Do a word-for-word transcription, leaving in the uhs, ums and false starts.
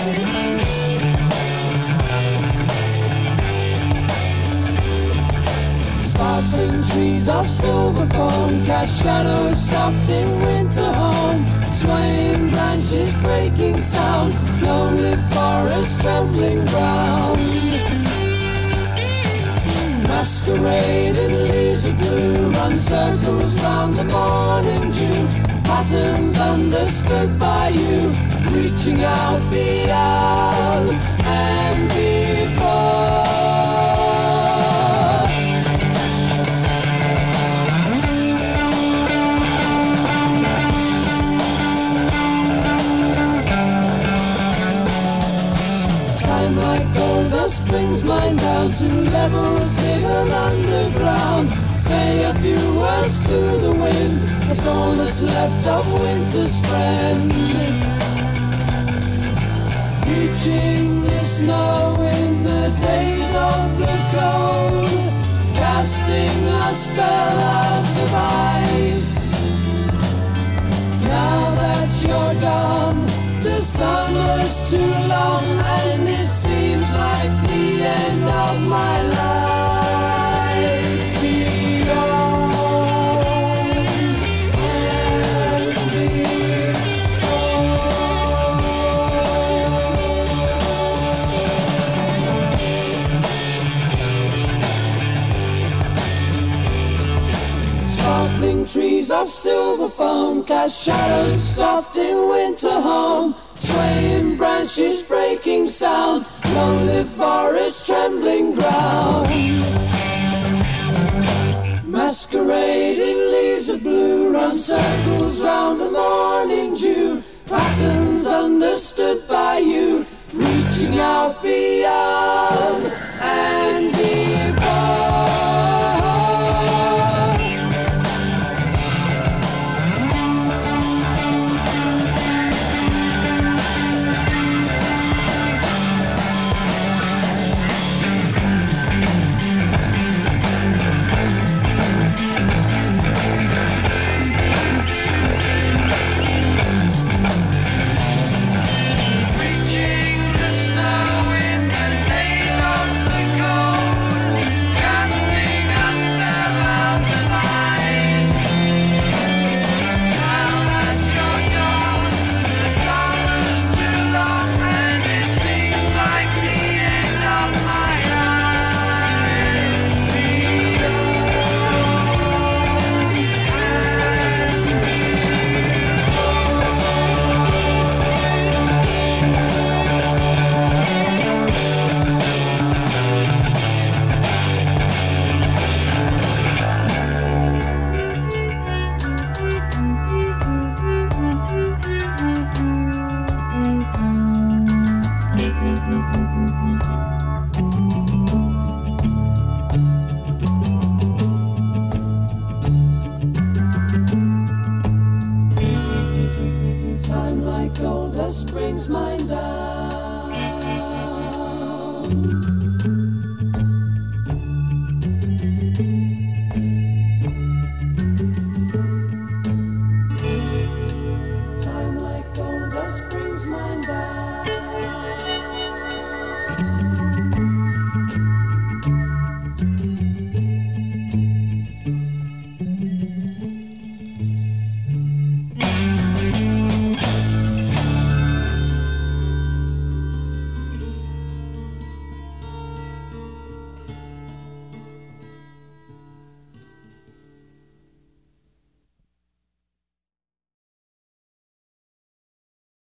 Sparkling trees of silver foam cast shadows soft in winter home. Swaying branches breaking sound, lonely forest trembling ground. Masquerading leaves of blue run circles round the morning dew. Patterns understood by you, reaching out beyond and before. Time like gold dust brings mine down to levels hidden underground. Say a few words to the wind, that's all that's left of winter's friend. Reaching the snow in the days of the cold, casting a spell out of ice. Now that you're gone, the summer's too long, and it seems like the end of my life. Beyond and beyond. Sparkling trees of silver foam cast shadows soft in winter home. Swaying branches breaking sound, lonely forest trembling ground. Masquerading leaves of blue run circles round the morning dew. Patterns understood by you, reaching out beyond and before. Time like gold dust brings mine down. Time like gold dust brings mine down.